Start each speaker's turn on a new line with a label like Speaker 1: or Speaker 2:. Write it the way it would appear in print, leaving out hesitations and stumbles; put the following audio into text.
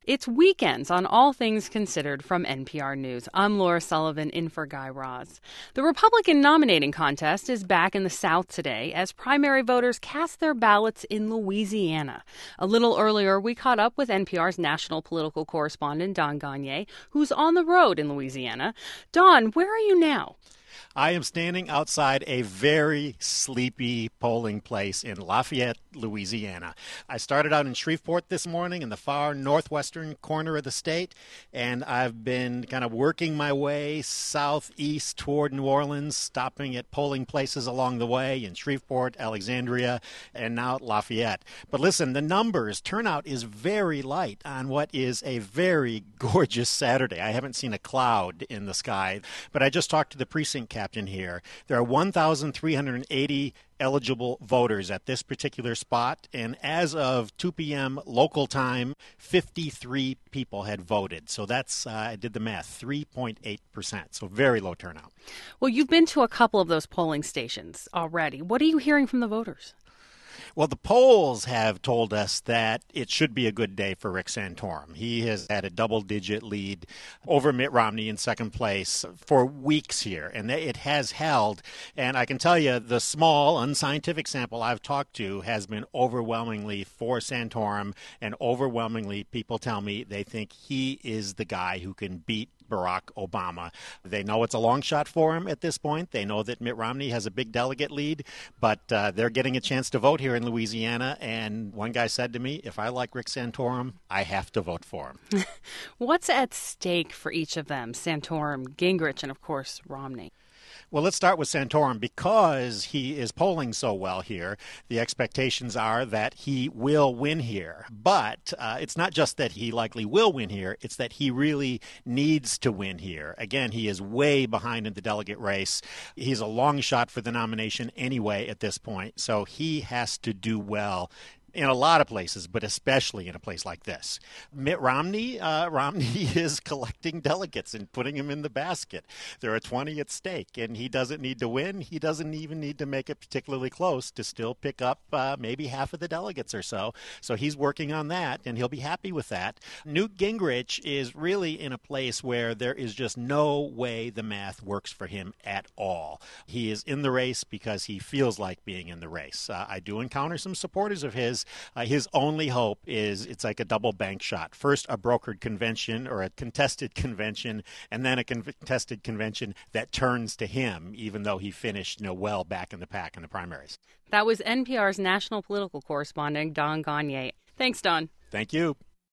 Speaker 1: It's Weekends on All Things Considered from NPR News. I'm Laura Sullivan in for Guy Raz. The Republican nominating contest is back in the South today as primary voters cast their ballots in Louisiana. A little earlier, we caught up with NPR's national political correspondent, Don Gonyea, who's on the road in Louisiana. Don, where are you now?
Speaker 2: I am standing outside a very sleepy polling place in Lafayette, Louisiana. I started out in Shreveport this morning in the far northwestern corner of the state, and I've been kind of working my way southeast toward New Orleans, stopping at polling places along the way in Shreveport, Alexandria, and now at Lafayette. But listen, the numbers, turnout is very light on what is a very gorgeous Saturday. I haven't seen a cloud in the sky, but I just talked to the precinct captain here. There are 1,380 eligible voters at this particular spot, and as of 2 p.m. local time, 53 people had voted. So that's, I did the math, 3.8%, so very low turnout.
Speaker 1: Well, you've been to a couple of those polling stations already. What are you hearing from the voters?
Speaker 2: Well, the polls have told us that it should be a good day for Rick Santorum. He has had a double-digit lead over Mitt Romney in second place for weeks here, and it has held. And I can tell you the small, unscientific sample I've talked to has been overwhelmingly for Santorum, and overwhelmingly people tell me they think he is the guy who can beat Barack Obama. They know it's a long shot for him at this point. They know that Mitt Romney has a big delegate lead, but they're getting a chance to vote here in Louisiana. And one guy said to me, if I like Rick Santorum, I have to vote for him.
Speaker 1: What's at stake for each of them? Santorum, Gingrich, and of course, Romney.
Speaker 2: Well, let's start with Santorum. Because he is polling so well here, the expectations are that he will win here. But it's not just that he likely will win here, it's that he really needs to win here. Again, he is way behind in the delegate race. He's a long shot for the nomination anyway at this point, so he has to do well in a lot of places, but especially in a place like this. Mitt Romney, Romney is collecting delegates and putting them in the basket. There are 20 at stake, and he doesn't need to win. He doesn't even need to make it particularly close to still pick up maybe half of the delegates or so. So he's working on that, and he'll be happy with that. Newt Gingrich is really in a place where there is just no way the math works for him at all. He is in the race because he feels like being in the race. I do encounter some supporters of his. His only hope is it's like a double bank shot. First, a brokered convention or a contested convention, and then a contested convention that turns to him, even though he finished well back in the pack in the primaries.
Speaker 1: That was NPR's national political correspondent, Don Gonyea. Thanks, Don.
Speaker 2: Thank you.